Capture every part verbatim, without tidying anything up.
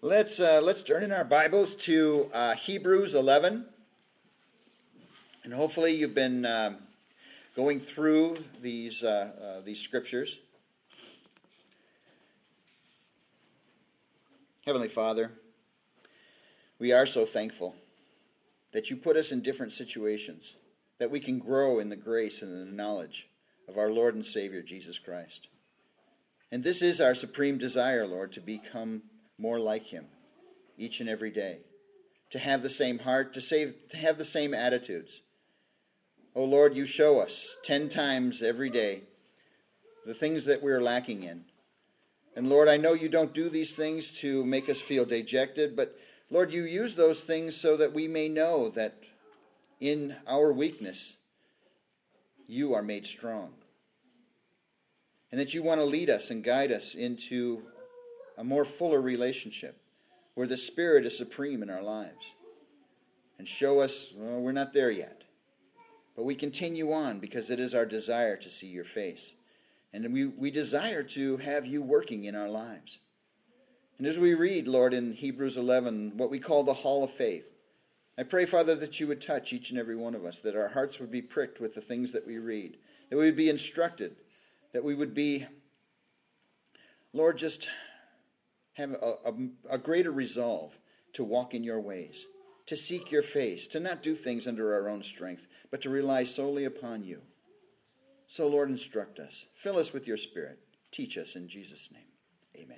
Let's uh, let's turn in our Bibles to uh, Hebrews eleven, and hopefully you've been um, going through these uh, uh, these scriptures. Heavenly Father, we are so thankful that you put us in different situations, that we can grow in the grace and the knowledge of our Lord and Savior Jesus Christ. And this is our supreme desire, Lord, to become more like him each and every day, to have the same heart, to, save, to have the same attitudes. Oh Lord, you show us ten times every day the things that we're lacking in. And Lord, I know you don't do these things to make us feel dejected, but Lord, you use those things so that we may know that in our weakness, you are made strong. And that you want to lead us and guide us into a more fuller relationship where the Spirit is supreme in our lives. And show us, well, we're not there yet. But we continue on because it is our desire to see your face. And we, we desire to have you working in our lives. And as we read, Lord, in Hebrews eleven, what we call the Hall of Faith, I pray, Father, that you would touch each and every one of us, that our hearts would be pricked with the things that we read, that we would be instructed, that we would be, Lord, just have a, a, a greater resolve to walk in your ways, to seek your face, to not do things under our own strength, but to rely solely upon you. So, Lord, instruct us. Fill us with your Spirit. Teach us in Jesus' name. Amen.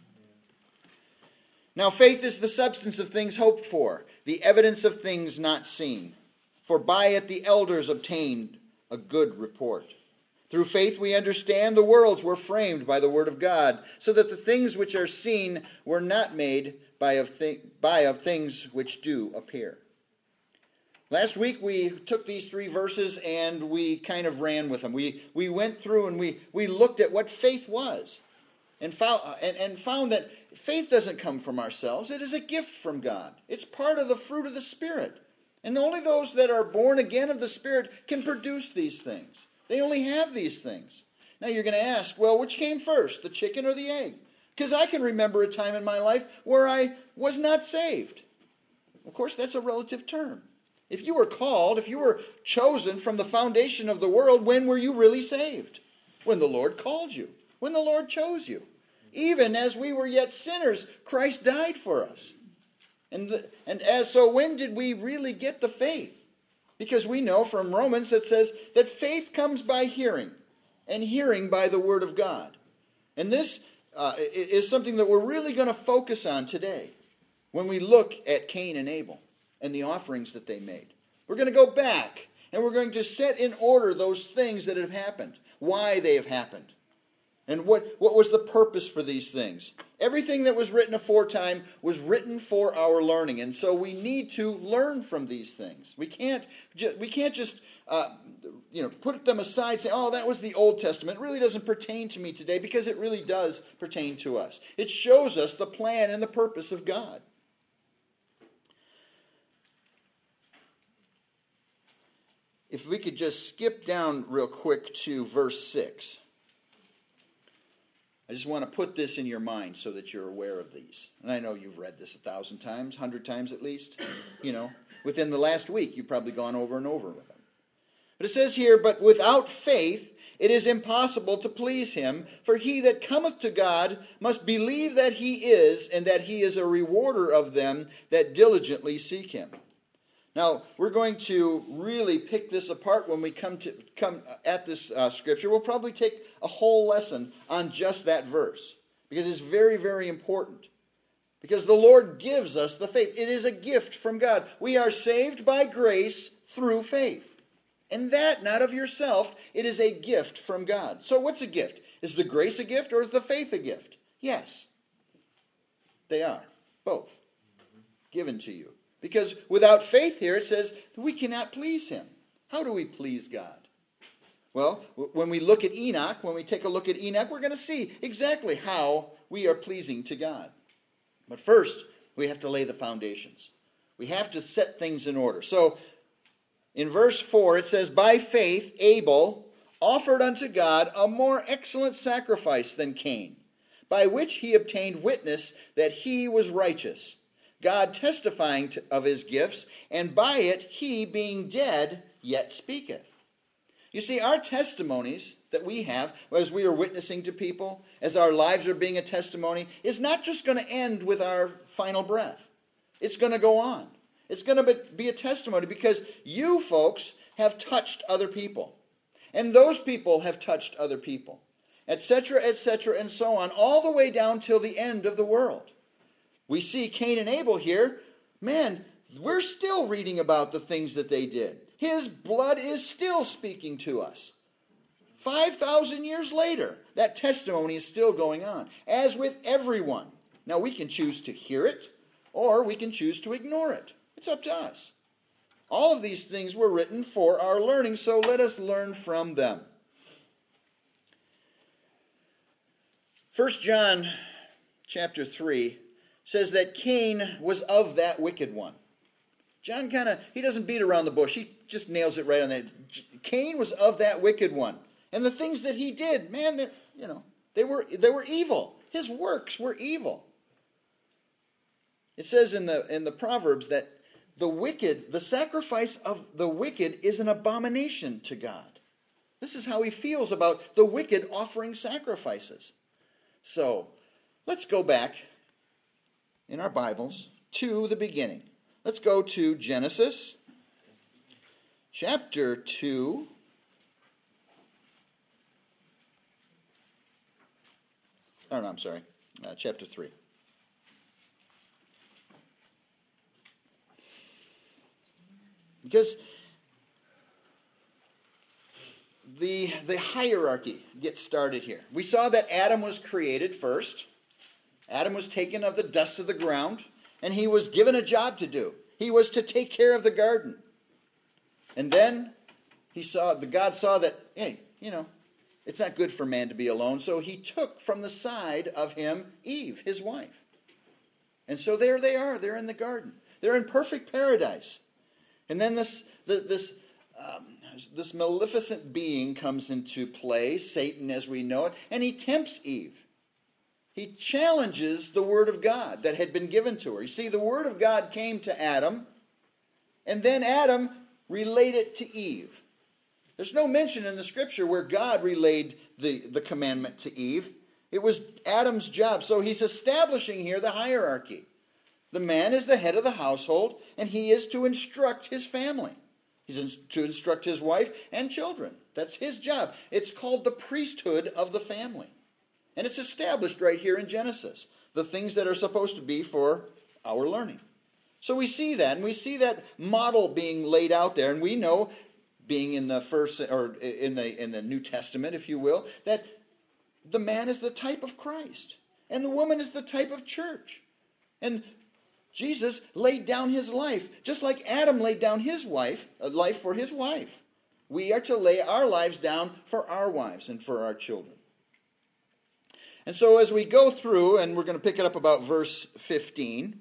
Now, faith is the substance of things hoped for, the evidence of things not seen. For by it the elders obtained a good report. Through faith we understand the worlds were framed by the word of God, so that the things which are seen were not made by of, th- by of things which do appear. Last week we took these three verses and we kind of ran with them. We we went through and we, we looked at what faith was and found, and, and found that faith doesn't come from ourselves. It is a gift from God. It's part of the fruit of the Spirit. And only those that are born again of the Spirit can produce these things. They only have these things. Now you're going to ask, well, which came first, the chicken or the egg? Because I can remember a time in my life where I was not saved. Of course, that's a relative term. If you were called, if you were chosen from the foundation of the world, when were you really saved? When the Lord called you. When the Lord chose you. Even as we were yet sinners, Christ died for us. And, the, and as so when did we really get the faith? Because we know from Romans that says that faith comes by hearing, and hearing by the Word of God. And this uh, is something that we're really going to focus on today when we look at Cain and Abel and the offerings that they made. We're going to go back, and we're going to set in order those things that have happened, why they have happened, and what, what was the purpose for these things. Everything that was written aforetime was written for our learning, and so we need to learn from these things. We can't, ju- we can't just uh, you know, put them aside and say, oh, that was the Old Testament. It really doesn't pertain to me today, because it really does pertain to us. It shows us the plan and the purpose of God. If we could just skip down real quick to verse six. I just want to put this in your mind so that you're aware of these. And I know you've read this a thousand times, a hundred times at least. You know, within the last week, you've probably gone over and over with them. But it says here, but without faith it is impossible to please him. For he that cometh to God must believe that he is, and that he is a rewarder of them that diligently seek him. Now, we're going to really pick this apart when we come to come at this uh, scripture. We'll probably take a whole lesson on just that verse, because it's very, very important. Because the Lord gives us the faith. It is a gift from God. We are saved by grace through faith. And that, not of yourself, it is a gift from God. So what's a gift? Is the grace a gift, or is the faith a gift? Yes. They are. Both. Given to you. Because without faith here, it says we cannot please him. How do we please God? Well, when we look at Enoch, when we take a look at Enoch, we're going to see exactly how we are pleasing to God. But first, we have to lay the foundations. We have to set things in order. So, in verse four, it says, by faith Abel offered unto God a more excellent sacrifice than Cain, by which he obtained witness that he was righteous, God testifying to, of his gifts, and by it he, being dead, yet speaketh. You see, our testimonies that we have, as we are witnessing to people, as our lives are being a testimony, is not just going to end with our final breath. It's going to go on. It's going to be a testimony because you folks have touched other people. And those people have touched other people. Etc., et cetera, and so on, all the way down till the end of the world. We see Cain and Abel here. Man, we're still reading about the things that they did. His blood is still speaking to us. five thousand years later, that testimony is still going on, as with everyone. Now, we can choose to hear it, or we can choose to ignore it. It's up to us. All of these things were written for our learning, so let us learn from them. First John chapter three says that Cain was of that wicked one. John kind of, he doesn't beat around the bush. He just nails it right on that. Cain was of that wicked one. And the things that he did, man, you know, they were they were evil. His works were evil. It says in the in the Proverbs that the wicked, the sacrifice of the wicked is an abomination to God. This is how he feels about the wicked offering sacrifices. So, let's go back in our Bibles to the beginning. Let's go to Genesis chapter two. Oh, no, I'm sorry. Uh, chapter three. Because the, the hierarchy gets started here. We saw that Adam was created first. Adam was taken of the dust of the ground, and he was given a job to do. He was to take care of the garden. And then he saw, the God saw that, hey, you know, it's not good for man to be alone, so he took from the side of him Eve, his wife. And so there they are. They're in the garden. They're in perfect paradise. And then this this um, this maleficent being comes into play, Satan as we know it, and he tempts Eve. He challenges the Word of God that had been given to her. You see, the Word of God came to Adam, and then Adam relayed it to Eve. There's no mention in the Scripture where God relayed the, the commandment to Eve. It was Adam's job. So he's establishing here the hierarchy. The man is the head of the household, and he is to instruct his family. He's to instruct his wife and children. That's his job. It's called the priesthood of the family. And it's established right here in Genesis. The things that are supposed to be for our learning. So we see that, and we see that model being laid out there, and we know, being in the first or in the in the New Testament, if you will, that the man is the type of Christ, and the woman is the type of church. And Jesus laid down his life, just like Adam laid down his wife, a life for his wife. We are to lay our lives down for our wives and for our children. And so as we go through, and we're going to pick it up about verse fifteen,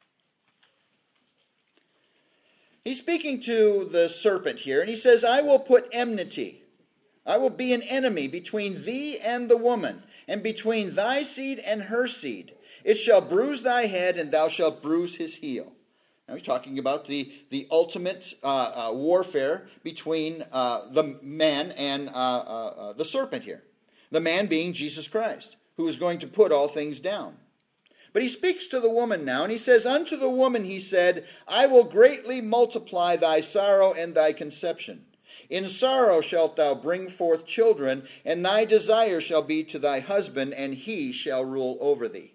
he's speaking to the serpent here, and he says, I will put enmity. I will be an enemy between thee and the woman, and between thy seed and her seed. It shall bruise thy head, and thou shalt bruise his heel. Now he's talking about the, the ultimate uh, uh, warfare between uh, the man and uh, uh, uh, the serpent here. The man being Jesus Christ, who is going to put all things down. But he speaks to the woman now, and he says, Unto the woman he said, I will greatly multiply thy sorrow and thy conception. In sorrow shalt thou bring forth children, and thy desire shall be to thy husband, and he shall rule over thee.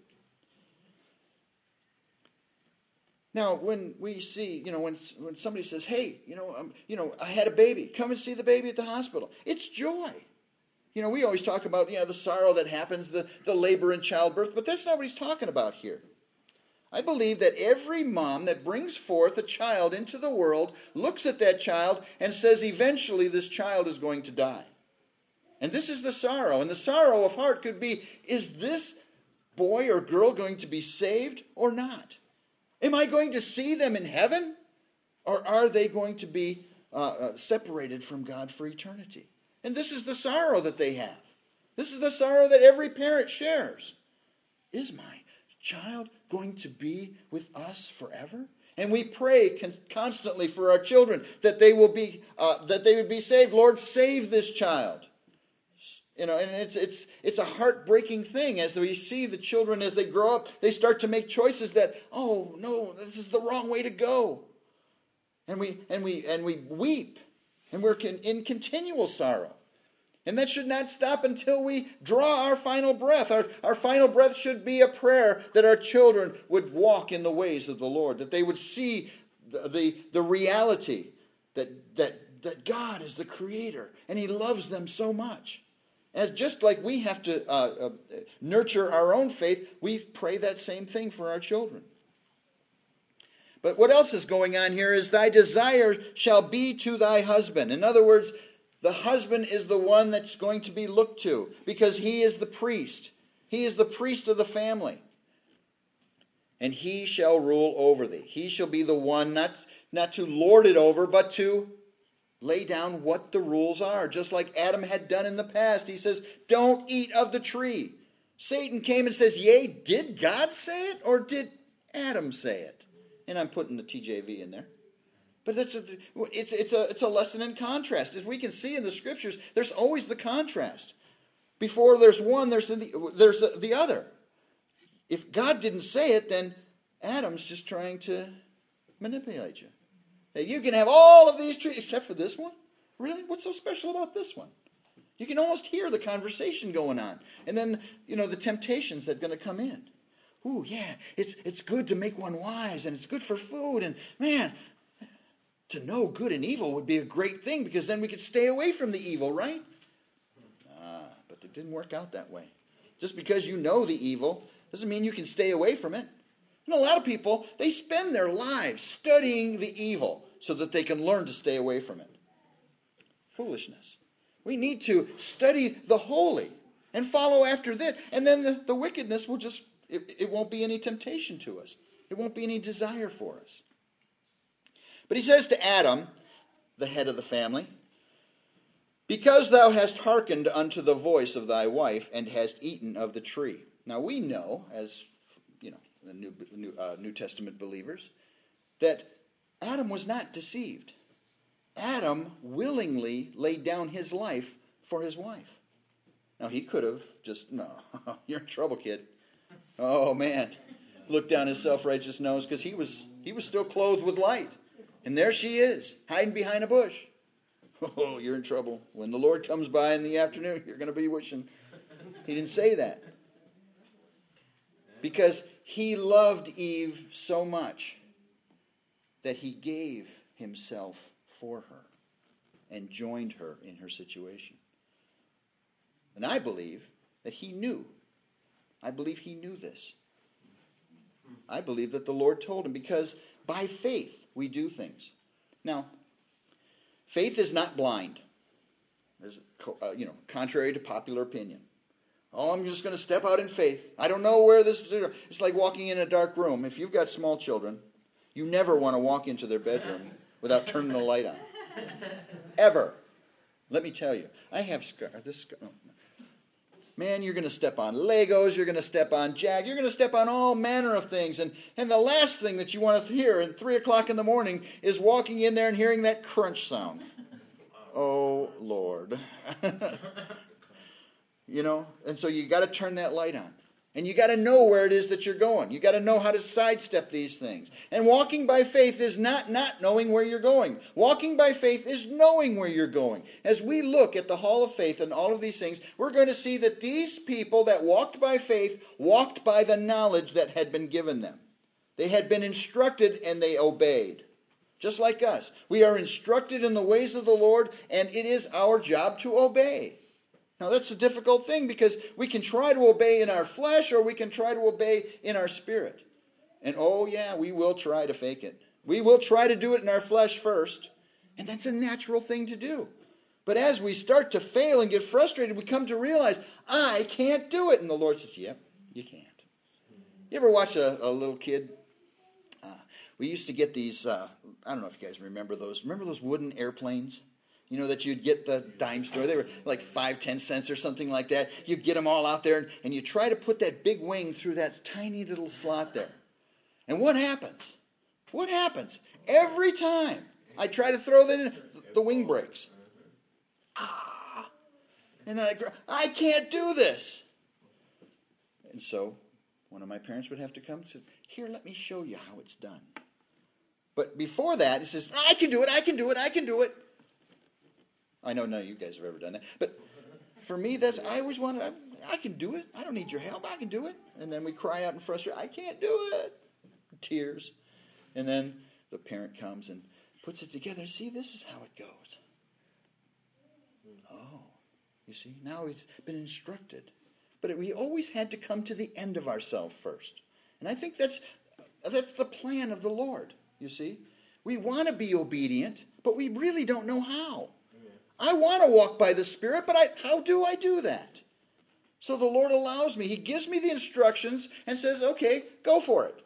Now, when we see, you know, when when somebody says, hey, you know, um, you know, I had a baby, come and see the baby at the hospital. It's joy. You know, we always talk about, you know, the sorrow that happens, the, the labor and childbirth, but that's not what he's talking about here. I believe that every mom that brings forth a child into the world looks at that child and says eventually this child is going to die. And this is the sorrow. And the sorrow of heart could be, is this boy or girl going to be saved or not? Am I going to see them in heaven? Or are they going to be uh, uh, separated from God for eternity? And this is the sorrow that they have. This is the sorrow that every parent shares. is my child going to be with us forever? And we pray con- constantly for our children that they will be uh, that they would be saved. Lord, save this child. You know, and it's it's it's a heartbreaking thing as we see the children as they grow up. They start to make choices that, oh no, this is the wrong way to go, and we and we and we weep, and we're in continual sorrow. And that should not stop until we draw our final breath. Our, our final breath should be a prayer that our children would walk in the ways of the Lord, that they would see the, the, the reality that, that, that God is the Creator and He loves them so much. As just like we have to uh, uh, nurture our own faith, we pray that same thing for our children. But what else is going on here is thy desire shall be to thy husband. In other words, the husband is the one that's going to be looked to because he is the priest. He is the priest of the family. And he shall rule over thee. He shall be the one not, not to lord it over, but to lay down what the rules are. Just like Adam had done in the past. He says, don't eat of the tree. Satan came and says, yea, did God say it or did Adam say it? And I'm putting the T J V in there. But it's a, it's, it's, a, it's a lesson in contrast. As we can see in the Scriptures, there's always the contrast. Before there's one, there's the, there's the other. If God didn't say it, then Adam's just trying to manipulate you. Now, you can have all of these trees, except for this one? Really? What's so special about this one? You can almost hear the conversation going on. And then, you know, the temptations that are going to come in. Ooh, yeah, it's, it's good to make one wise, and it's good for food, and man, to know good and evil would be a great thing because then we could stay away from the evil, right? Ah, but it didn't work out that way. Just because you know the evil doesn't mean you can stay away from it. And a lot of people, they spend their lives studying the evil so that they can learn to stay away from it. Foolishness. We need to study the holy and follow after that. And then the, the wickedness will just, it, it won't be any temptation to us. It won't be any desire for us. But he says to Adam, the head of the family, because thou hast hearkened unto the voice of thy wife, and hast eaten of the tree. Now we know, as you know, the New, New, uh, New Testament believers, that Adam was not deceived. Adam willingly laid down his life for his wife. Now he could have just, no, you're in trouble, kid. Oh man, looked down his self-righteous nose because he was he was still clothed with light. And there she is, hiding behind a bush. Oh, you're in trouble. When the Lord comes by in the afternoon, you're going to be wishing. He didn't say that. Because he loved Eve so much that he gave himself for her and joined her in her situation. And I believe that he knew. I believe he knew this. I believe that the Lord told him because by faith we do things. Now, faith is not blind, as uh, you know, contrary to popular opinion. Oh, I'm just going to step out in faith. I don't know where this is. It's like walking in a dark room. If you've got small children, you never want to walk into their bedroom without turning the light on. Ever. Let me tell you, I have scar. This scar. Oh. Man, you're going to step on Legos, you're going to step on Jack, you're going to step on all manner of things. And, and the last thing that you want to hear at three o'clock in the morning is walking in there and hearing that crunch sound. Oh, Lord. You know, and so you got to turn that light on. And you got to know where it is that you're going. You got to know how to sidestep these things. And walking by faith is not not knowing where you're going. Walking by faith is knowing where you're going. As we look at the hall of faith and all of these things, we're going to see that these people that walked by faith walked by the knowledge that had been given them. They had been instructed and they obeyed. Just like us. We are instructed in the ways of the Lord, and it is our job to obey. Now that's a difficult thing because we can try to obey in our flesh or we can try to obey in our spirit. And oh yeah, we will try to fake it. We will try to do it in our flesh first. And that's a natural thing to do. But as we start to fail and get frustrated, we come to realize, I can't do it. And the Lord says, yep, you can't. You ever watch a, a little kid? Uh, we used to get these, uh, I don't know if you guys remember those. Remember those wooden airplanes? You know, that you'd get the dime store. They were like five, ten cents or something like that. You'd get them all out there, and you try to put that big wing through that tiny little slot there. And what happens? What happens? Every time I try to throw that in, the wing breaks. Ah! And then I cry, I can't do this. And so one of my parents would have to come and say, here, let me show you how it's done. But before that, he says, I can do it, I can do it, I can do it. I know none of you guys have ever done that. But for me, that's I always wanted, I, I can do it. I don't need your help. I can do it. And then we cry out in frustration, I can't do it. Tears. And then the parent comes and puts it together. See, this is how it goes. Oh, you see, now he's been instructed. But we always had to come to the end of ourselves first. And I think that's that's the plan of the Lord, you see. We want to be obedient, but we really don't know how. I want to walk by the Spirit, but I, how do I do that? So the Lord allows me. He gives me the instructions and says, okay, go for it.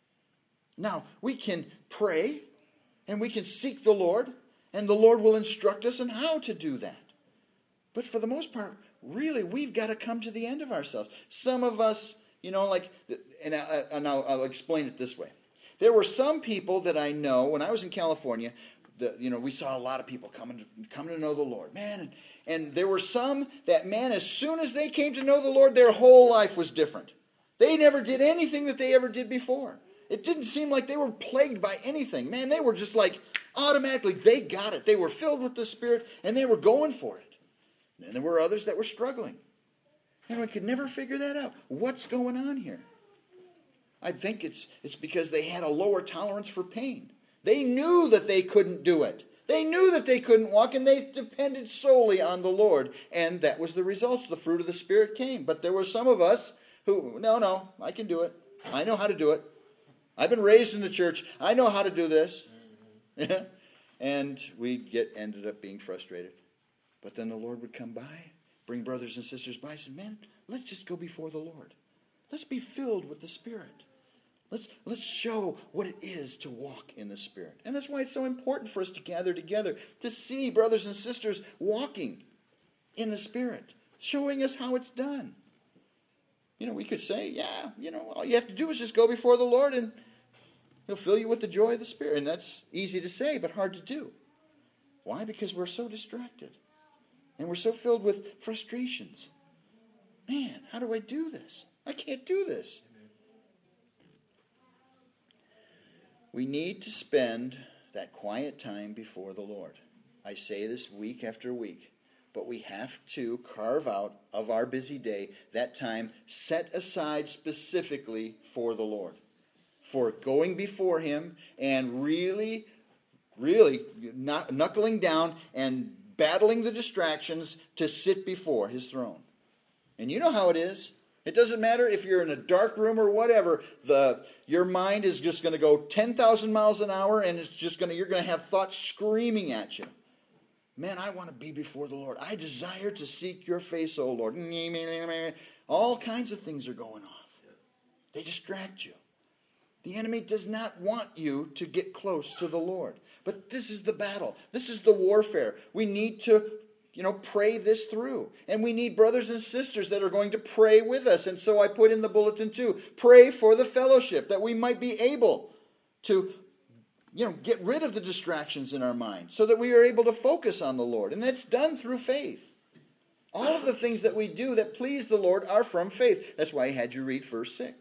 Now, we can pray and we can seek the Lord, and the Lord will instruct us on how to do that. But for the most part, really, we've got to come to the end of ourselves. Some of us, you know, like, and, I, and I'll, I'll explain it this way. There were some people that I know, when I was in California, the, you know, we saw a lot of people coming to, coming to know the Lord. Man, and, and there were some that, man, as soon as they came to know the Lord, their whole life was different. They never did anything that they ever did before. It didn't seem like they were plagued by anything. Man, they were just like, automatically, they got it. They were filled with the Spirit, and they were going for it. And there were others that were struggling. And we could never figure that out. What's going on here? I think it's it's because they had a lower tolerance for pain. They knew that they couldn't do it. They knew that they couldn't walk, and they depended solely on the Lord. And that was the results. The fruit of the Spirit came. But there were some of us who, no, no, I can do it. I know how to do it. I've been raised in the church. I know how to do this. Mm-hmm. And we get ended up being frustrated. But then the Lord would come by, bring brothers and sisters by, and say, man, let's just go before the Lord. Let's be filled with the Spirit. Let's, let's show what it is to walk in the Spirit. And that's why it's so important for us to gather together, to see brothers and sisters walking in the Spirit, showing us how it's done. You know, we could say, yeah, you know, all you have to do is just go before the Lord and He'll fill you with the joy of the Spirit. And that's easy to say, but hard to do. Why? Because we're so distracted. And we're so filled with frustrations. Man, how do I do this? I can't do this. We need to spend that quiet time before the Lord. I say this week after week. But we have to carve out of our busy day that time set aside specifically for the Lord. For going before Him and really, really not knuckling down and battling the distractions to sit before His throne. And you know how it is. It doesn't matter if you're in a dark room or whatever. The your mind is just going to go ten thousand miles an hour, and it's just going to you're going to have thoughts screaming at you. Man, I want to be before the Lord. I desire to seek your face, O Lord. All kinds of things are going off. They distract you. The enemy does not want you to get close to the Lord. But this is the battle. This is the warfare. We need to, you know, pray this through. And we need brothers and sisters that are going to pray with us. And so I put in the bulletin too. Pray for the fellowship, that we might be able to, you know, get rid of the distractions in our mind so that we are able to focus on the Lord. And that's done through faith. All of the things that we do that please the Lord are from faith. That's why I had you read verse six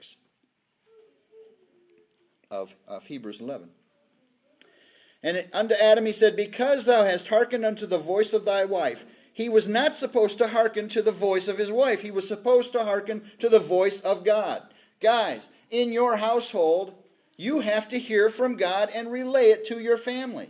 of, of Hebrews eleven. And unto Adam he said, because thou hast hearkened unto the voice of thy wife. He was not supposed to hearken to the voice of his wife. He was supposed to hearken to the voice of God. Guys, in your household, you have to hear from God and relay it to your families.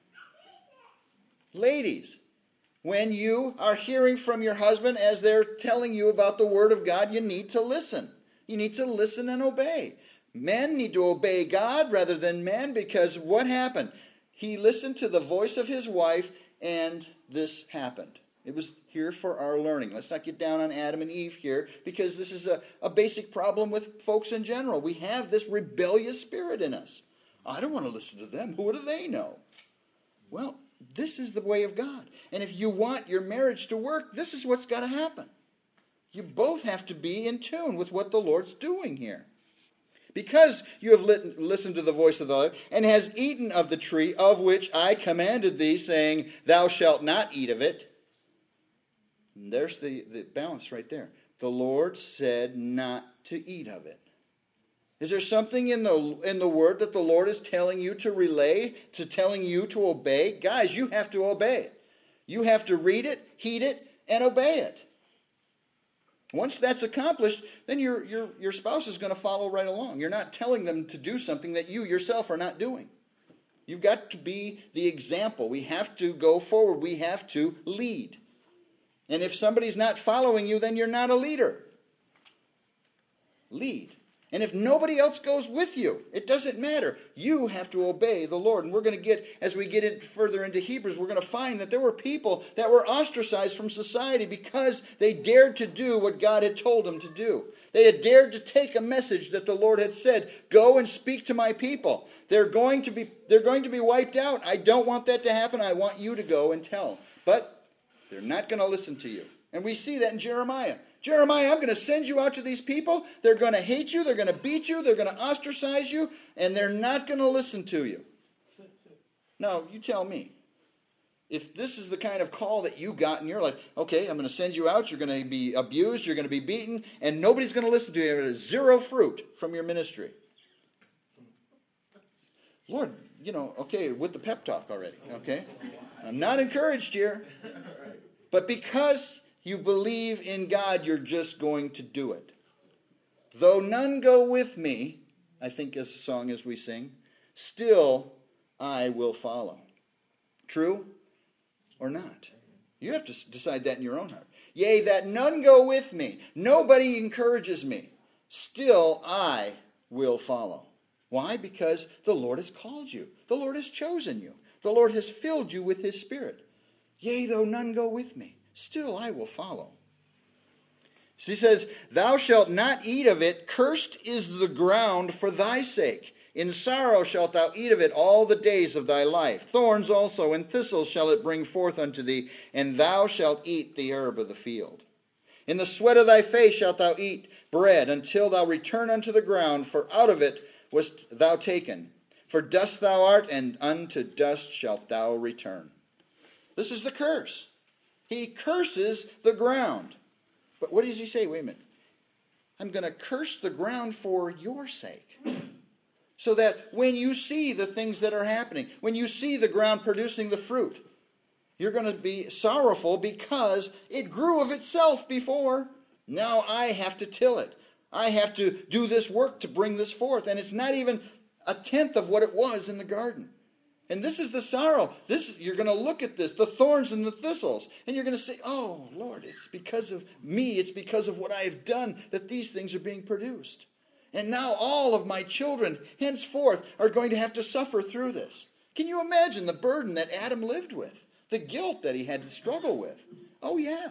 Ladies, when you are hearing from your husband as they're telling you about the Word of God, you need to listen. You need to listen and obey. Men need to obey God rather than men, because what happened? He listened to the voice of his wife, and this happened. It was here for our learning. Let's not get down on Adam and Eve here, because this is a, a basic problem with folks in general. We have this rebellious spirit in us. I don't want to listen to them. What do they know? Well, this is the way of God. And if you want your marriage to work, this is what's got to happen. You both have to be in tune with what the Lord's doing here. Because you have lit- listened to the voice of the Lord, and has eaten of the tree of which I commanded thee, saying, Thou shalt not eat of it. And there's the, the balance right there. The Lord said not to eat of it. Is there something in the in the Word that the Lord is telling you to relay, to telling you to obey? Guys, you have to obey it. You have to read it, heed it, and obey it. Once that's accomplished, then your, your, your spouse is going to follow right along. You're not telling them to do something that you yourself are not doing. You've got to be the example. We have to go forward. We have to lead. And if somebody's not following you, then you're not a leader. Lead. And if nobody else goes with you, it doesn't matter. You have to obey the Lord. And we're going to get, as we get in further into Hebrews, we're going to find that there were people that were ostracized from society because they dared to do what God had told them to do. They had dared to take a message that the Lord had said, go and speak to my people. They're going to be, they're going to be wiped out. I don't want that to happen. I want you to go and tell. But they're not going to listen to you. And we see that in Jeremiah. Jeremiah, I'm going to send you out to these people. They're going to hate you. They're going to beat you. They're going to ostracize you. And they're not going to listen to you. Now, you tell me. If this is the kind of call that you got in your life, okay, I'm going to send you out. You're going to be abused. You're going to be beaten. And nobody's going to listen to you. There's zero fruit from your ministry. Lord, you know, okay, with the pep talk already, okay? I'm not encouraged here. But because you believe in God, you're just going to do it. Though none go with me, I think as a song as we sing, still I will follow. True or not? You have to decide that in your own heart. Yea, that none go with me, nobody encourages me, still I will follow. Why? Because the Lord has called you. The Lord has chosen you. The Lord has filled you with His Spirit. Yea, though none go with me, still I will follow. So he says, Thou shalt not eat of it, cursed is the ground for thy sake. In sorrow shalt thou eat of it all the days of thy life. Thorns also and thistles shall it bring forth unto thee, and thou shalt eat the herb of the field. In the sweat of thy face shalt thou eat bread, until thou return unto the ground, for out of it wast thou taken. For dust thou art, and unto dust shalt thou return. This is the curse. He curses the ground. But what does he say? Wait a minute. I'm going to curse the ground for your sake. So that when you see the things that are happening, when you see the ground producing the fruit, you're going to be sorrowful because it grew of itself before. Now I have to till it. I have to do this work to bring this forth. And it's not even a tenth of what it was in the garden. And this is the sorrow. This you're going to look at this, the thorns and the thistles, and you're going to say, oh, Lord, it's because of me. It's because of what I have done that these things are being produced. And now all of my children henceforth are going to have to suffer through this. Can you imagine the burden that Adam lived with? The guilt that he had to struggle with? Oh, yeah.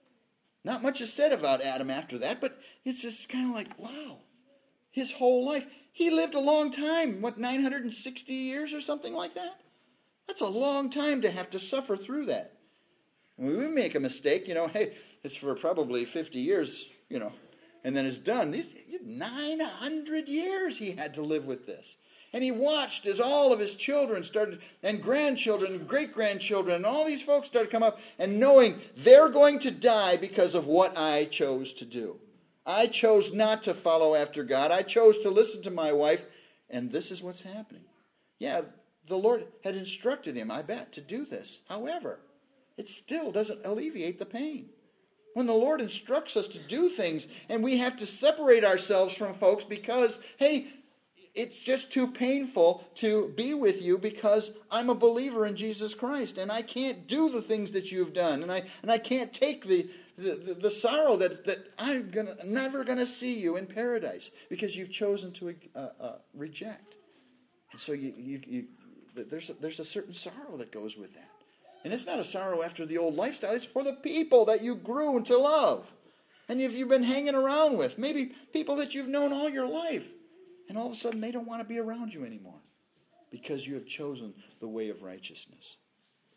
Not much is said about Adam after that, but it's just kind of like, wow. His whole life. He lived a long time, what, nine hundred sixty years or something like that? That's a long time to have to suffer through that. When we make a mistake, you know, hey, it's for probably fifty years, you know, and then it's done. These nine hundred years he had to live with this. And he watched as all of his children started, and grandchildren, and great-grandchildren, and all these folks started to come up, and knowing they're going to die because of what I chose to do. I chose not to follow after God. I chose to listen to my wife, and this is what's happening. Yeah, the Lord had instructed him, I bet, to do this. However, it still doesn't alleviate the pain. When the Lord instructs us to do things, and we have to separate ourselves from folks because, hey, it's just too painful to be with you because I'm a believer in Jesus Christ, and I can't do the things that you've done, and I and I can't take the The, the, the sorrow that, that I'm gonna, never going to see you in paradise because you've chosen to uh, uh, reject. And so you, you, you, there's, a, there's a certain sorrow that goes with that. And it's not a sorrow after the old lifestyle. It's for the people that you grew to love. And if you've been hanging around with, maybe people that you've known all your life. And all of a sudden they don't want to be around you anymore because you have chosen the way of righteousness.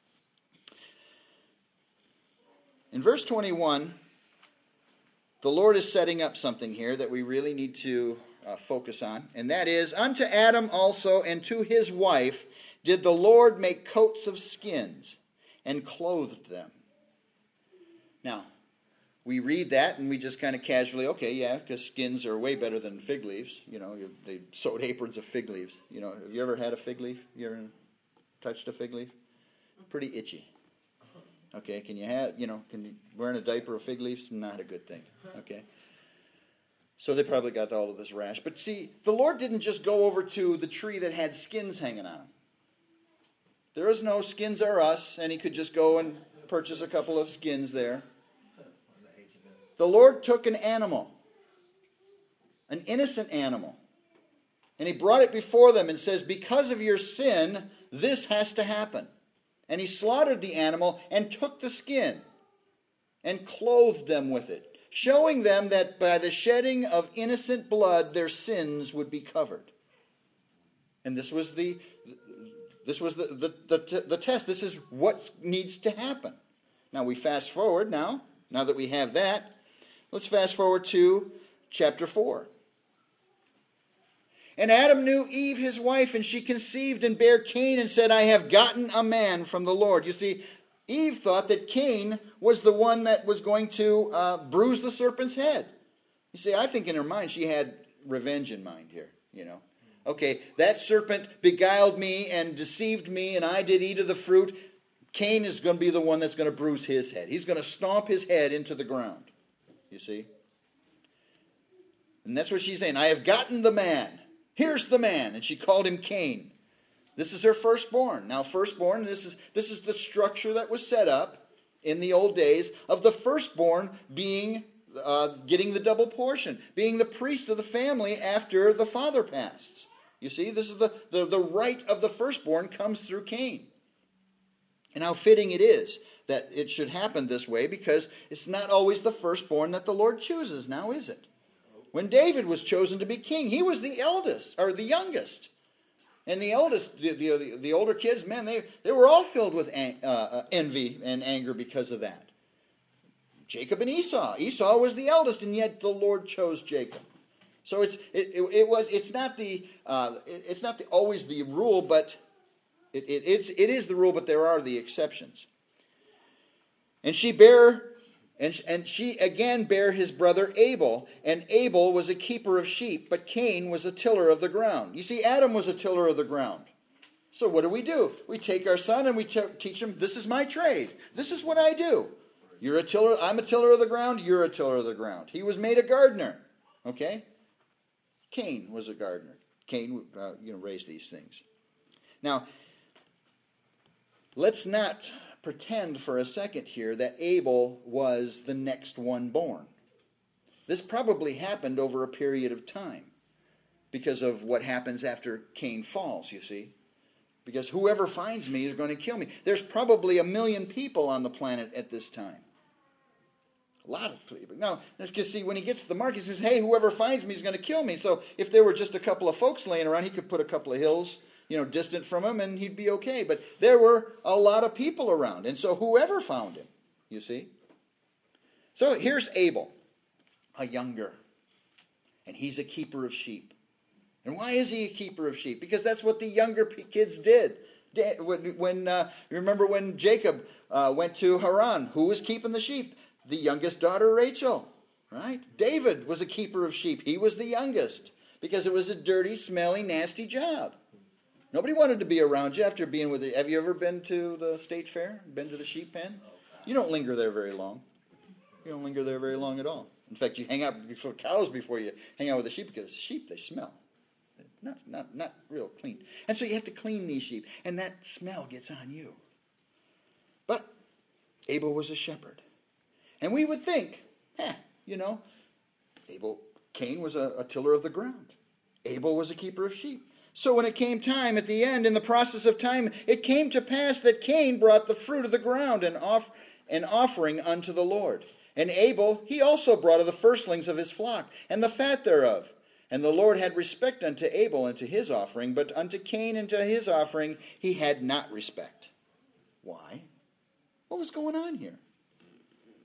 In verse twenty-one, the Lord is setting up something here that we really need to uh, focus on, and that is, unto Adam also and to his wife did the Lord make coats of skins and clothed them. Now, we read that and we just kind of casually, okay, yeah, because skins are way better than fig leaves. You know, they sewed aprons of fig leaves. You know, have you ever had a fig leaf? You ever touched a fig leaf? Pretty itchy. Okay, can you have, you know, can you, wearing a diaper of fig leaves? Not a good thing. Okay. So they probably got all of this rash. But see, the Lord didn't just go over to the tree that had skins hanging on them. There is no skins are us, and he could just go and purchase a couple of skins there. The Lord took an animal, an innocent animal, and he brought it before them and says, because of your sin, this has to happen. And he slaughtered the animal and took the skin and clothed them with it, showing them that by the shedding of innocent blood, their sins would be covered. And this was the this was the, the, the, the test. This is what needs to happen. Now we fast forward now, now that we have that, let's fast forward to chapter four. And Adam knew Eve his wife, and she conceived and bare Cain and said, I have gotten a man from the Lord. You see, Eve thought that Cain was the one that was going to uh, bruise the serpent's head. You see, I think in her mind she had revenge in mind here, you know. Okay, that serpent beguiled me and deceived me, and I did eat of the fruit. Cain is going to be the one that's going to bruise his head. He's going to stomp his head into the ground, you see. And that's what she's saying. I have gotten the man. Here's the man. And she called him Cain. This is her firstborn. Now, firstborn, this is, this is the structure that was set up in the old days of the firstborn being, uh, getting the double portion, being the priest of the family after the father passed. You see, this is the, the, the right of the firstborn comes through Cain. And how fitting it is that it should happen this way, because it's not always the firstborn that the Lord chooses now, is it? When David was chosen to be king, he was the eldest, or the youngest. And the eldest, the, the, the older kids, man, they, they were all filled with an, uh, envy and anger because of that. Jacob and Esau. Esau was the eldest, and yet the Lord chose Jacob. So it's it, it, it was it's not the uh, it, it's not the, always the rule, but it, it it's it is the rule, but there are the exceptions. And she bare and and she again bare his brother Abel, and Abel was a keeper of sheep, but Cain was a tiller of the ground. You see, Adam was a tiller of the ground. So what do we do? We take our son and we t- teach him, this is my trade. This is what I do. You're a tiller. I'm a tiller of the ground. You're a tiller of the ground. He was made a gardener. Okay. Cain was a gardener. Cain, uh, you know, raised these things. Now, let's not pretend for a second here that Abel was the next one born. This probably happened over a period of time because of what happens after Cain falls, you see. Because whoever finds me is going to kill me. There's probably a million people on the planet at this time. A lot of people. Now, because see, when he gets to the mark, he says, hey, whoever finds me is going to kill me. So if there were just a couple of folks laying around, he could put a couple of hills, you know, distant from him, and he'd be okay. But there were a lot of people around, and so whoever found him, you see. So here's Abel, a younger, and he's a keeper of sheep. And why is he a keeper of sheep? Because that's what the younger kids did. When, when uh, remember when Jacob uh, went to Haran, who was keeping the sheep? The youngest daughter, Rachel, right? David was a keeper of sheep. He was the youngest because it was a dirty, smelly, nasty job. Nobody wanted to be around you after being with it. Have you ever been to the state fair? Been to the sheep pen? You don't linger there very long. You don't linger there very long at all. In fact, you hang out with cows before you hang out with the sheep because the sheep, they smell. Not, not, not real clean. And so you have to clean these sheep. And that smell gets on you. But Abel was a shepherd. And we would think, eh, you know, Abel, Cain was a, a tiller of the ground. Abel was a keeper of sheep. So when it came time at the end, in the process of time, it came to pass that Cain brought the fruit of the ground and off, an offering unto the Lord. And Abel, he also brought of the firstlings of his flock, and the fat thereof. And the Lord had respect unto Abel and to his offering, but unto Cain and to his offering he had not respect. Why? What was going on here?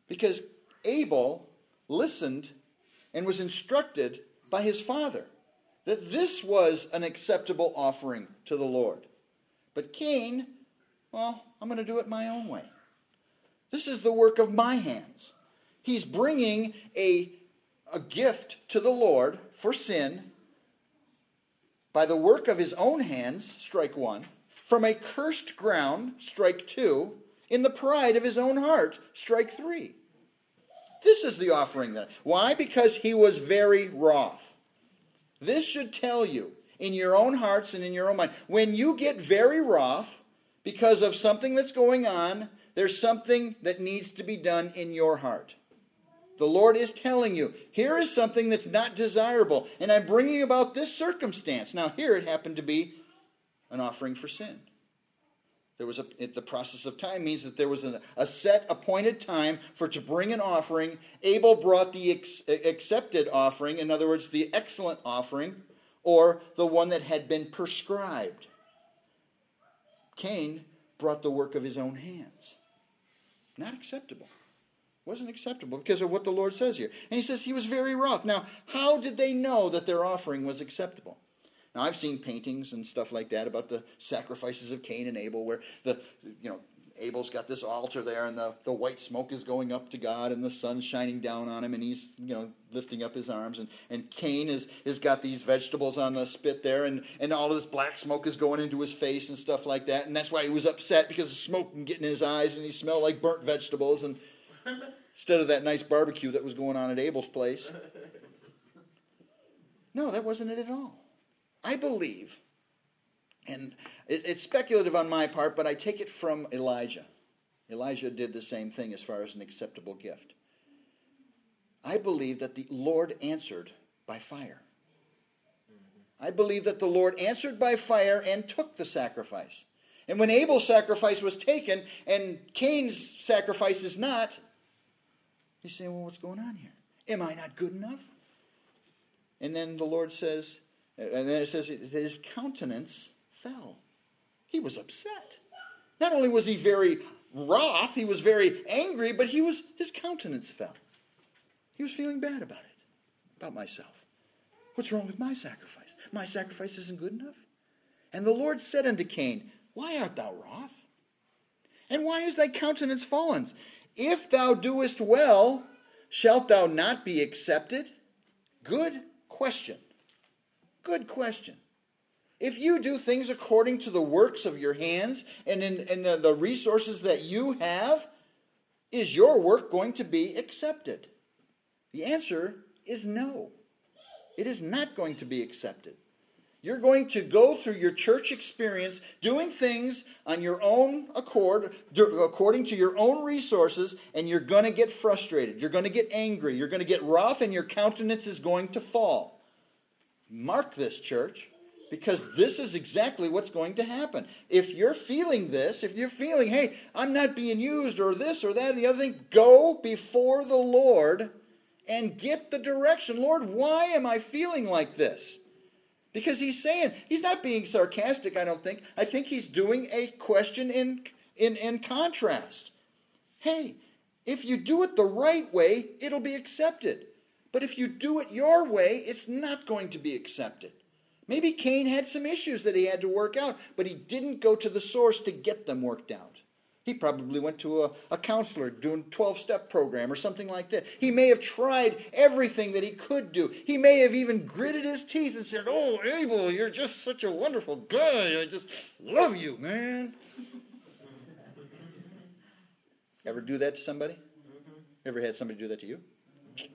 Because Abel listened and was instructed by his father that this was an acceptable offering to the Lord. But Cain, well, I'm going to do it my own way. This is the work of my hands. He's bringing a, a gift to the Lord for sin by the work of his own hands, strike one, from a cursed ground, strike two, in the pride of his own heart, strike three. This is the offering then. Why? Because he was very wroth. This should tell you in your own hearts and in your own mind, when you get very wroth because of something that's going on, there's something that needs to be done in your heart. The Lord is telling you, here is something that's not desirable, and I'm bringing about this circumstance. Now here it happened to be an offering for sin. There was a, it, the process of time means that there was a, a set appointed time for to bring an offering. Abel brought the ex, accepted offering, in other words, the excellent offering, or the one that had been prescribed. Cain brought the work of his own hands. Not acceptable. Wasn't acceptable because of what the Lord says here. And he says he was very wroth. Now, how did they know that their offering was acceptable? Now, I've seen paintings and stuff like that about the sacrifices of Cain and Abel, where the, you know, Abel's got this altar there, and the, the white smoke is going up to God, and the sun's shining down on him, and he's, you know, lifting up his arms. And, and Cain is, is got these vegetables on the spit there, and, and all of this black smoke is going into his face and stuff like that. And that's why he was upset, because the smoke was getting in his eyes, and he smelled like burnt vegetables, and instead of that nice barbecue that was going on at Abel's place. No, that wasn't it at all. I believe, and it, it's speculative on my part, but I take it from Elijah. Elijah did the same thing as far as an acceptable gift. I believe that the Lord answered by fire. I believe that the Lord answered by fire and took the sacrifice. And when Abel's sacrifice was taken and Cain's sacrifice is not, you say, well, what's going on here? Am I not good enough? And then the Lord says, and then it says that his countenance fell. He was upset. Not only was he very wroth, he was very angry, but he was his countenance fell. He was feeling bad about it, about myself. What's wrong with my sacrifice? My sacrifice isn't good enough. And the Lord said unto Cain, why art thou wroth? And why is thy countenance fallen? If thou doest well, shalt thou not be accepted? Good question. Good question. If you do things according to the works of your hands and in, in the, the resources that you have, is your work going to be accepted? The answer is no. It is not going to be accepted. You're going to go through your church experience doing things on your own accord, according to your own resources, and you're going to get frustrated. You're going to get angry. You're going to get wroth, and your countenance is going to fall. Mark this, church, because this is exactly what's going to happen. If you're feeling this, if you're feeling, hey, I'm not being used, or this or that and the other thing, go before the Lord and get the direction. Lord, why am I feeling like this? Because he's saying, he's not being sarcastic, I don't think. I think he's doing a question in, in, in contrast. Hey, if you do it the right way, it'll be accepted. But if you do it your way, it's not going to be accepted. Maybe Cain had some issues that he had to work out, but he didn't go to the source to get them worked out. He probably went to a, a counselor doing a twelve-step program or something like that. He may have tried everything that he could do. He may have even gritted his teeth and said, oh, Abel, you're just such a wonderful guy. I just love you, man. Ever do that to somebody? Mm-hmm. Ever had somebody do that to you? Mm-hmm.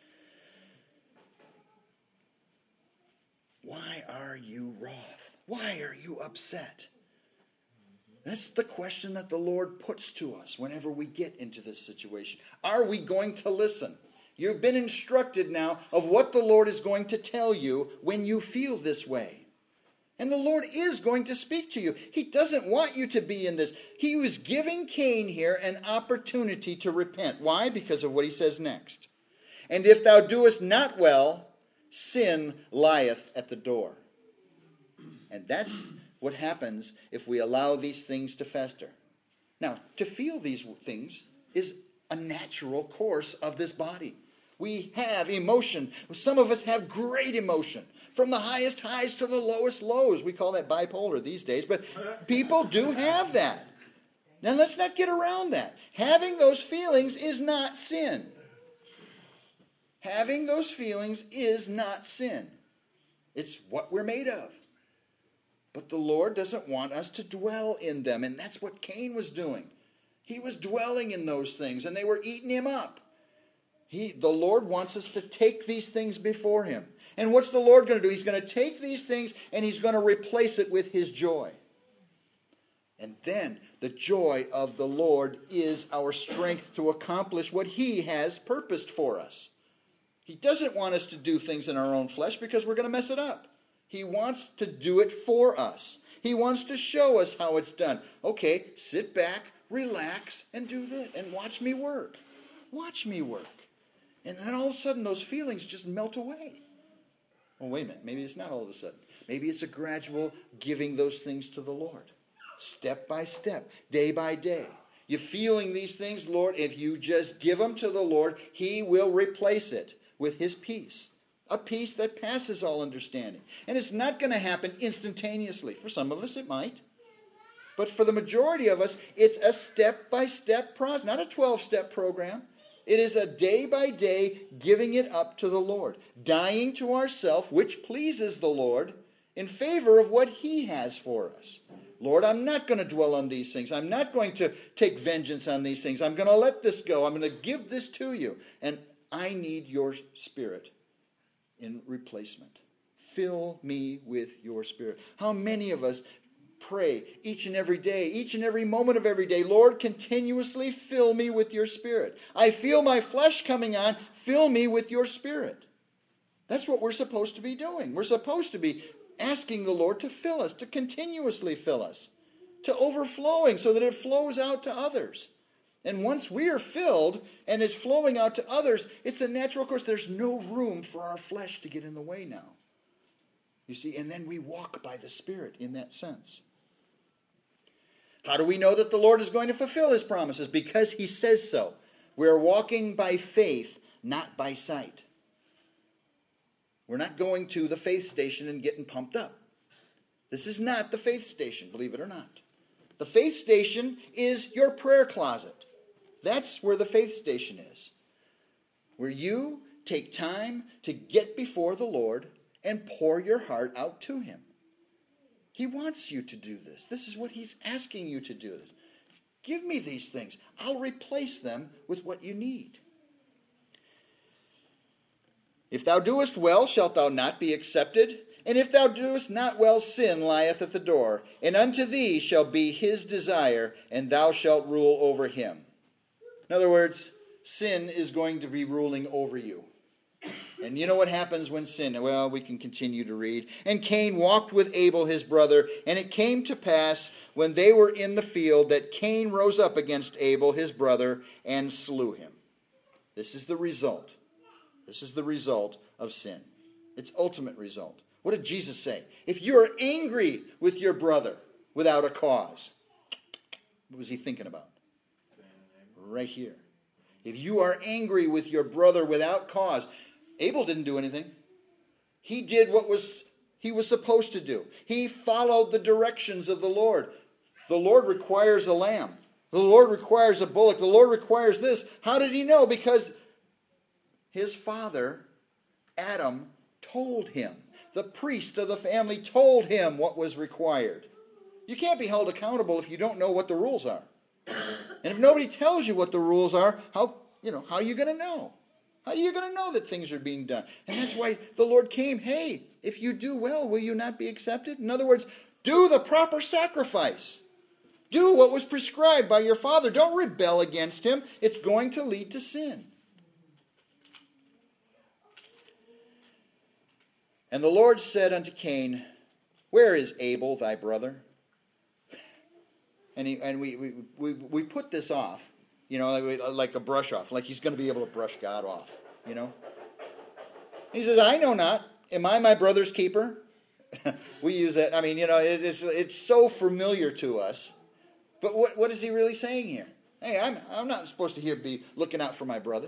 Why are you wroth? Why are you upset? That's the question that the Lord puts to us whenever we get into this situation. Are we going to listen? You've been instructed now of what the Lord is going to tell you when you feel this way. And the Lord is going to speak to you. He doesn't want you to be in this. He was giving Cain here an opportunity to repent. Why? Because of what he says next. And if thou doest not well, sin lieth at the door. And that's what happens if we allow these things to fester. Now, to feel these things is a natural course of this body. We have emotion. Some of us have great emotion. From the highest highs to the lowest lows. We call that bipolar these days. But people do have that. Now let's not get around that. Having those feelings is not sin. Having those feelings is not sin. It's what we're made of. But the Lord doesn't want us to dwell in them. And that's what Cain was doing. He was dwelling in those things and they were eating him up. He, the Lord wants us to take these things before Him. And what's the Lord going to do? He's going to take these things and He's going to replace it with His joy. And then the joy of the Lord is our strength to accomplish what He has purposed for us. He doesn't want us to do things in our own flesh because we're going to mess it up. He wants to do it for us. He wants to show us how it's done. Okay, sit back, relax, and do this, and watch me work. Watch me work. And then all of a sudden those feelings just melt away. Well, wait a minute. Maybe it's not all of a sudden. Maybe it's a gradual giving those things to the Lord. Step by step. Day by day. You're feeling these things, Lord. If you just give them to the Lord, He will replace it with His peace. A peace that passes all understanding. And it's not going to happen instantaneously. For some of us it might. But for the majority of us, it's a step-by-step process. Not a twelve-step program. It is a day-by-day giving it up to the Lord. Dying to ourself, which pleases the Lord, in favor of what He has for us. Lord, I'm not going to dwell on these things. I'm not going to take vengeance on these things. I'm going to let this go. I'm going to give this to you. And I need your Spirit in replacement. Fill me with your Spirit. How many of us pray each and every day, each and every moment of every day, Lord, continuously fill me with your Spirit. I feel my flesh coming on. Fill me with your Spirit. That's what we're supposed to be doing. We're supposed to be asking the Lord to fill us, to continuously fill us, to overflowing so that it flows out to others. And once we are filled and it's flowing out to others, it's a natural course. There's no room for our flesh to get in the way now. You see, and then we walk by the Spirit in that sense. How do we know that the Lord is going to fulfill His promises? Because He says so. We're walking by faith, not by sight. We're not going to the faith station and getting pumped up. This is not the faith station, believe it or not. The faith station is your prayer closet. That's where the faith station is. Where you take time to get before the Lord and pour your heart out to Him. He wants you to do this. This is what He's asking you to do. Give me these things. I'll replace them with what you need. If thou doest well, shalt thou not be accepted? And if thou doest not well, sin lieth at the door. And unto thee shall be his desire, and thou shalt rule over him. In other words, sin is going to be ruling over you. And you know what happens when sin? Well, we can continue to read. And Cain walked with Abel his brother, and it came to pass when they were in the field that Cain rose up against Abel his brother and slew him. This is the result. This is the result of sin. Its ultimate result. What did Jesus say? If you are angry with your brother without a cause, what was He thinking about? Right here. If you are angry with your brother without cause, Abel didn't do anything. He did what was he was supposed to do. He followed the directions of the Lord. The Lord requires a lamb. The Lord requires a bullock. The Lord requires this. How did he know? Because his father, Adam, told him. The priest of the family told him what was required. You can't be held accountable if you don't know what the rules are. And if nobody tells you what the rules are, how, you know, how are you going to know? How are you going to know that things are being done? And that's why the Lord came. Hey, if you do well, will you not be accepted? In other words, do the proper sacrifice. Do what was prescribed by your father. Don't rebel against him. It's going to lead to sin. And the Lord said unto Cain, where is Abel thy brother? And, he, and we, we, we, we put this off, you know, like, like a brush off, like he's going to be able to brush God off, you know. He says, I know not. Am I my brother's keeper? We use that. I mean, you know, it, it's, it's so familiar to us. But what, what is he really saying here? Hey, I'm, I'm not supposed to here be looking out for my brother.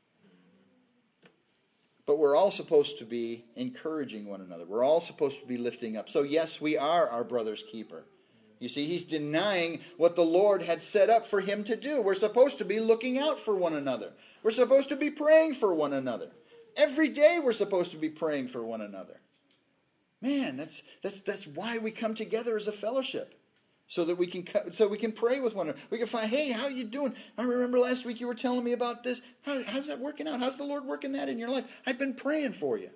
But we're all supposed to be encouraging one another. We're all supposed to be lifting up. So yes, we are our brother's keeper. You see, he's denying what the Lord had set up for him to do. We're supposed to be looking out for one another. We're supposed to be praying for one another. Every day we're supposed to be praying for one another. Man, that's that's that's why we come together as a fellowship. So that we can so we can pray with one another. We can find, hey, how you doing? I remember last week you were telling me about this. How, how's that working out? How's the Lord working that in your life? I've been praying for you.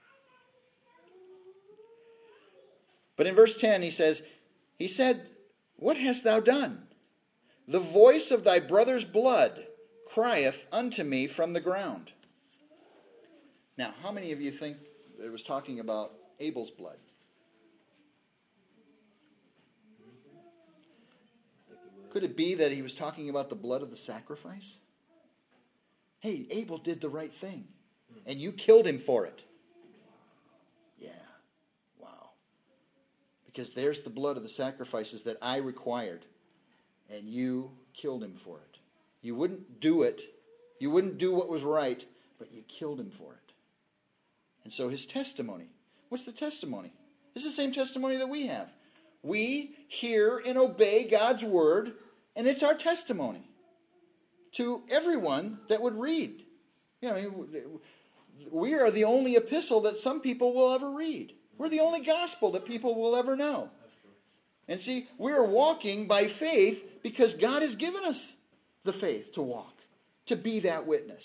But in verse ten he says, he said, what hast thou done? The voice of thy brother's blood crieth unto me from the ground. Now, how many of you think it was talking about Abel's blood? Could it be that he was talking about the blood of the sacrifice? Hey, Abel did the right thing, and you killed him for it. Yeah, wow. Because there's the blood of the sacrifices that I required, and you killed him for it. You wouldn't do it. You wouldn't do what was right, but you killed him for it. And so his testimony. What's the testimony? It's the same testimony that we have. We hear and obey God's word, and it's our testimony to everyone that would read. You know, I mean, we are the only epistle that some people will ever read. We're the only gospel that people will ever know. And see, we're walking by faith because God has given us the faith to walk, to be that witness.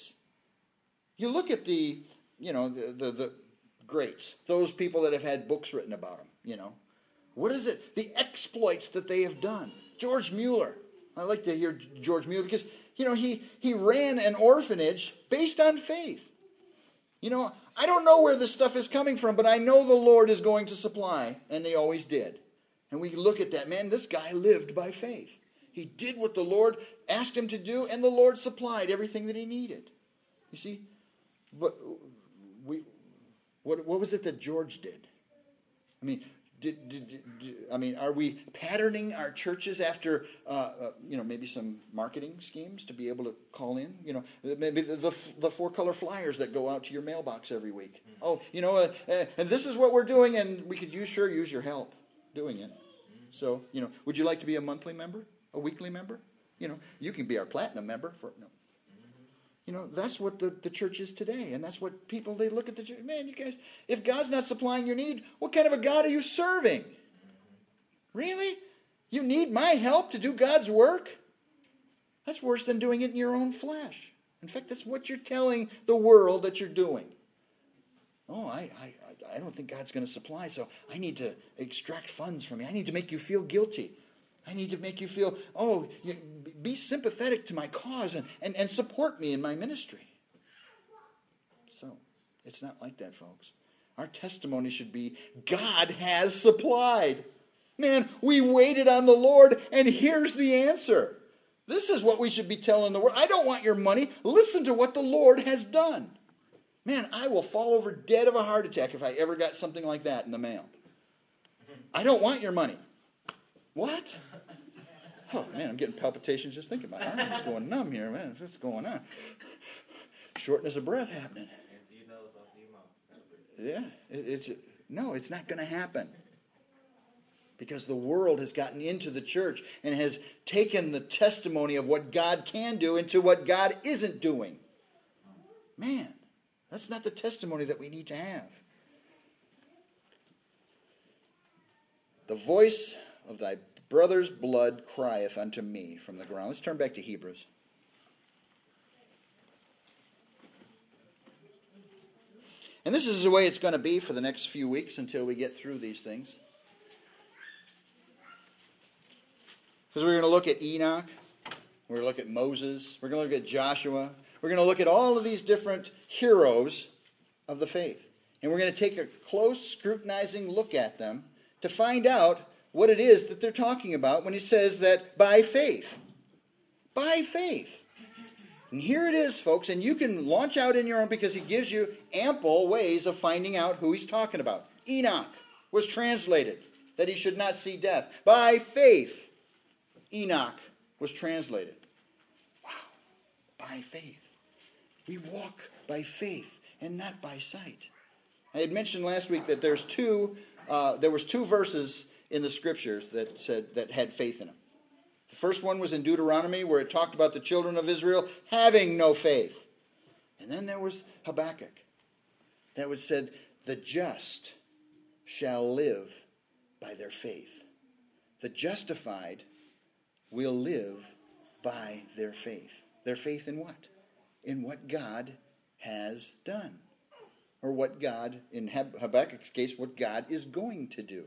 You look at the, you know, the, the, the greats, those people that have had books written about them, you know. What is it? The exploits that they have done. George Mueller. I like to hear George Mueller because, you know, he, he ran an orphanage based on faith. You know, I don't know where this stuff is coming from, but I know the Lord is going to supply, and they always did. And we look at that, man, this guy lived by faith. He did what the Lord asked him to do, and the Lord supplied everything that he needed. You see, but we, what, what was it that George did? I mean, Did, did, did, I mean, are we patterning our churches after, uh, uh, you know, maybe some marketing schemes to be able to call in? You know, maybe the, the, the four-color flyers that go out to your mailbox every week. Mm-hmm. Oh, you know, uh, uh, and this is what we're doing, and we could use sure use your help doing it. Mm-hmm. So, you know, would you like to be a monthly member, a weekly member? You know, you can be our platinum member for no. You know, that's what the, the church is today. And that's what people, they look at the church. Man, you guys, if God's not supplying your need, what kind of a God are you serving? Really? You need my help to do God's work? That's worse than doing it in your own flesh. In fact, that's what you're telling the world that you're doing. Oh, I, I, I don't think God's going to supply, so I need to extract funds from you. I need to make you feel guilty. I need to make you feel, oh, you, be sympathetic to my cause and, and, and support me in my ministry. So, it's not like that, folks. Our testimony should be, God has supplied. Man, we waited on the Lord, and here's the answer. This is what we should be telling the world. I don't want your money. Listen to what the Lord has done. Man, I will fall over dead of a heart attack if I ever got something like that in the mail. I don't want your money. What? Oh, man, I'm getting palpitations just thinking about it. I'm just going numb here, man. What's going on? Shortness of breath happening. Yeah, it, it's no, it's not going to happen. Because the world has gotten into the church and has taken the testimony of what God can do into what God isn't doing. Man, that's not the testimony that we need to have. The voice of thy brother's blood crieth unto me from the ground. Let's turn back to Hebrews. And this is the way it's going to be for the next few weeks until we get through these things. Because we're going to look at Enoch. We're going to look at Moses. We're going to look at Joshua. We're going to look at all of these different heroes of the faith. And we're going to take a close, scrutinizing look at them to find out what it is that they're talking about when he says that by faith. By faith. And here it is, folks, and you can launch out in your own because he gives you ample ways of finding out who he's talking about. Enoch was translated that he should not see death. By faith, Enoch was translated. by faith. We walk by faith and not by sight. I had mentioned last week that there's two, uh, there was two verses in the Scriptures that said that had faith in them. The first one was in Deuteronomy, where it talked about the children of Israel having no faith. And then there was Habakkuk, that was said, the just shall live by their faith. The justified will live by their faith. Their faith in what? In what God has done. Or what God, in Habakkuk's case, what God is going to do.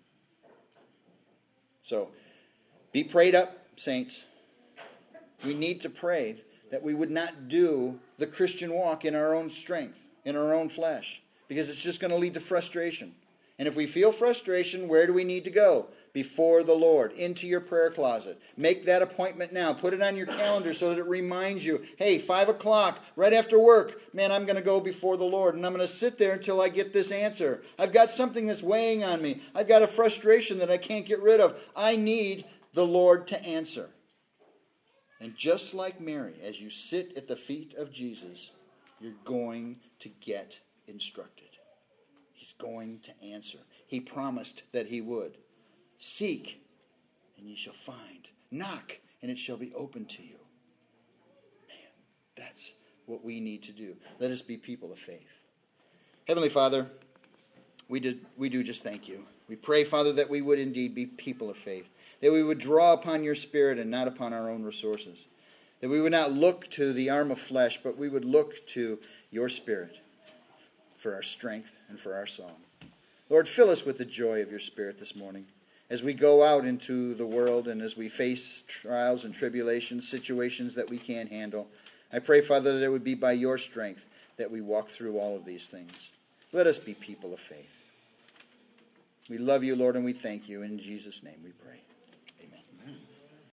So, be prayed up, saints. We need to pray that we would not do the Christian walk in our own strength, in our own flesh, because it's just going to lead to frustration. And if we feel frustration, where do we need to go? Before the Lord, into your prayer closet. Make that appointment now. Put it on your calendar so that it reminds you, hey, five o'clock, right after work, man, I'm going to go before the Lord, and I'm going to sit there until I get this answer. I've got something that's weighing on me. I've got a frustration that I can't get rid of. I need the Lord to answer. And just like Mary, as you sit at the feet of Jesus, you're going to get instructed. He's going to answer. He promised that he would. Seek, and ye shall find. Knock, and it shall be open to you. Man, that's what we need to do. Let us be people of faith. Heavenly Father, we did, we do just thank you. We pray, Father, that we would indeed be people of faith. That we would draw upon your Spirit and not upon our own resources. That we would not look to the arm of flesh, but we would look to your Spirit for our strength and for our song. Lord, fill us with the joy of your Spirit this morning. As we go out into the world and as we face trials and tribulations, situations that we can't handle, I pray, Father, that it would be by your strength that we walk through all of these things. Let us be people of faith. We love you, Lord, and we thank you. In Jesus' name we pray.